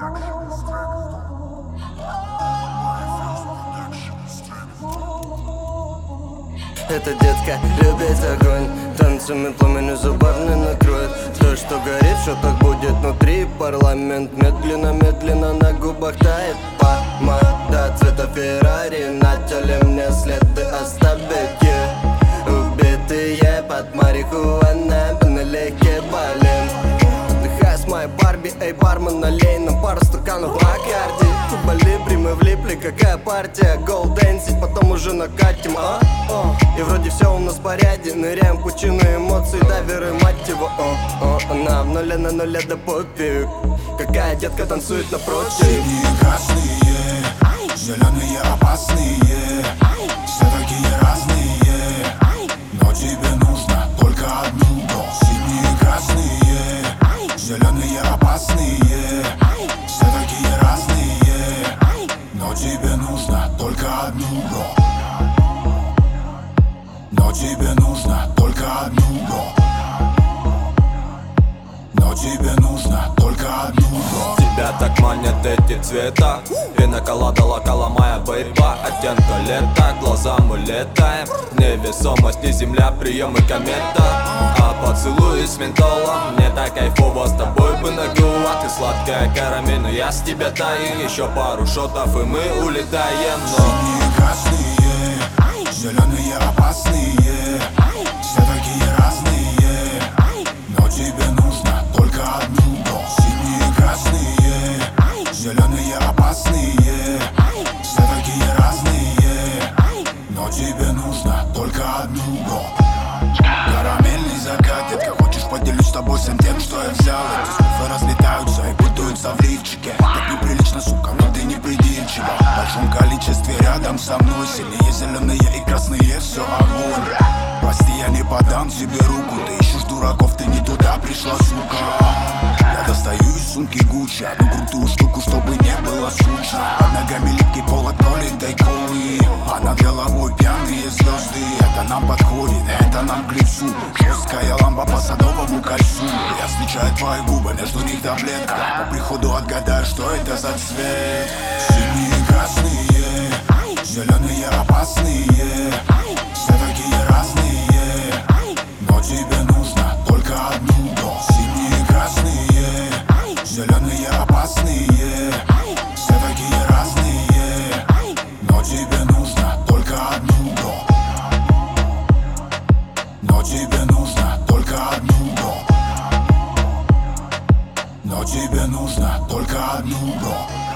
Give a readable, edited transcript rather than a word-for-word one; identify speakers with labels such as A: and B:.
A: Эта детка любит огонь, танцами пламенью за бар не накроет. То, что горит, что так будет внутри. Парламент медленно на губах тает. Помада цвета Феррари, на теле мне следы оставить. Убитые под марихуаной, налегке болим. Отдыхай с моей Барби, эй, бармен, налей нам пару стаканов Бакарди. Балибри, мы влипли, какая партия? Гол дэнсить, потом уже накатим, И вроде все у нас в порядке. Ныряем в пучину эмоций, дайверы, мать его, Она в нуле на нуле, да пофиг. Какая детка танцует напротив.
B: Синие, красные, зеленые, опасные. Все такие разные, но тебе нужно только одну, бро. Синие, красные, зеленые, опасные. Все такие разные, но тебе нужно только одну, бро. Но тебе нужно только одну, бро. Но тебе нужно только одну, бро.
C: Тебя так манят эти цвета. Пинаколада, локала моя бейба. Оттенка лета, глаза мы летаем. Невесомость, не земля, прием и комета. А поцелуй с ментолом. Мне так кайфово, с тобой бы на гуа. Ты сладкая карамель, но я с тебя таю. Еще пару шотов и мы улетаем.
B: Синие, красные, зеленые, опасные. Все такие разные, но тебе нужно только одну, бро. Синие, красные, зеленые, опасные. Все такие разные, но тебе нужно только одну, бро. Карамельный закат, детка, хочешь поделюсь с тобой всем тем, что я взял. Эти смыслы разлетаются и путаются в лифчике. Так неприлично, сука, но ты не придирчива. В большом количестве рядом со мной. Синие, зеленые и красные, все огонь. Прости, я не подам тебе руку. Ты ищешь дураков, ты не туда пришла, сука. Я достаю из сумки Гуччи одну крутую штуку, чтобы не было скучно. Под ногами липкий пол от пролитой колы, а над головой пьяные звезды. Это нам подходит, это нам к лицу. Жесткая лампа по садовому кольцу. Я встречаю твои губы, между них таблетка. По приходу отгадай, что это за цвет. Синие, красные, зеленые, опасные. Все такие разные, но тебе нужно только одну, бро. Синие, красные, зеленые, опасные. Все такие разные, но тебе нужно только одну, бро. Но тебе нужно только одну, бро. Но тебе нужно только одну, бро.